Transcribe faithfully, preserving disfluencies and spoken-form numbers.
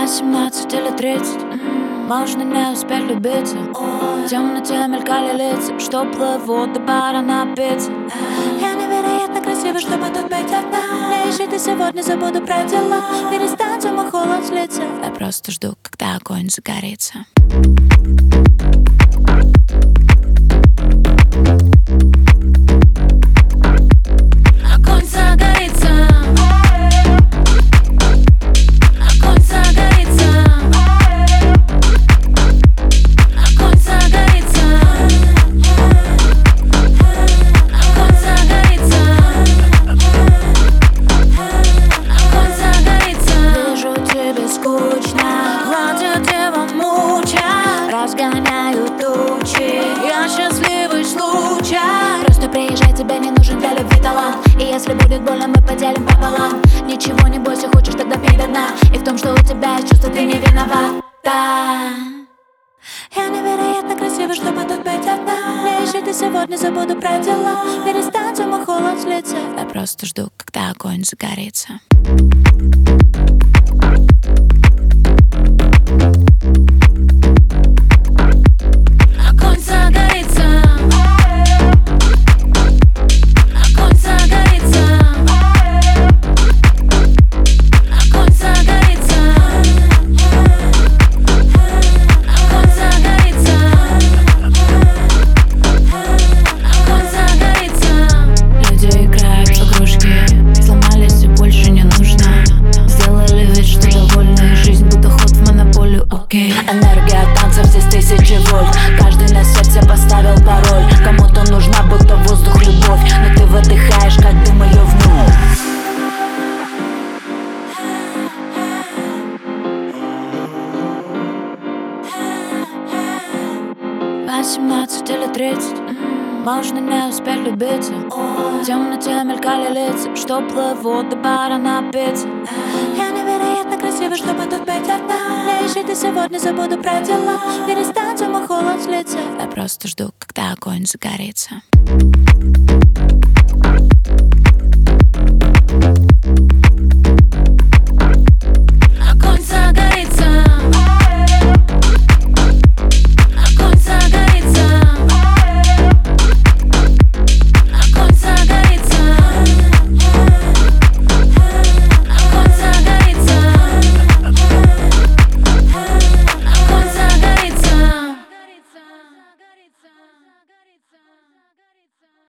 Восемнадцать или тридцать, можно не успеть любиться. В темноте мелькали лица, что плывут до пара напиться. Я невероятно красива, чтобы тут быть одна. Не ищи ты сегодня, забуду про дела. Перестаньте мой холод злиться. Я просто жду, когда огонь загорится. Огонь загорится. Огонь загорится. Огонь загорится. Огонь загорится. Огонь загорится. Вижу, тебе скучно, гладят его мучат, разгоняют тучи. Я счастливый случай. Просто приезжай, тебе не нужен для любви талант. И если будет больно, мы поделим пополам. Ничего не бойся, хочешь, тогда пей до дна. И в том, что у тебя есть чувство, ты не виновата. Я невероятно красива, чтобы тут быть одна. Не ищи ты сегодня, забуду про дела. Перестаньте мой холод злиться. Я просто жду, когда огонь загорится. Огонь загорится. Огонь загорится. Огонь загорится. Огонь загорится. Огонь загорится. Люди играют в игрушки, сломались и больше не нужно. Сделали вид, что довольны, жизнь будто ход в монополию, окей. Энергия танца здесь тысячи вольт. Каждый на сердце поставил пароль. Кому-то нужна будто воздух любовь, но ты выдыхаешь, как дым ее вновь. Восемнадцать или тридцать, можно не успеть любиться. В темноте мелькали лица, что плывут до пара напиться. Я невероятно красива, чтобы тут быть одна. Не ищи ты сегодня, забуду про дела. Перестаньте мой холод злиться. Я просто жду, когда огонь загорится.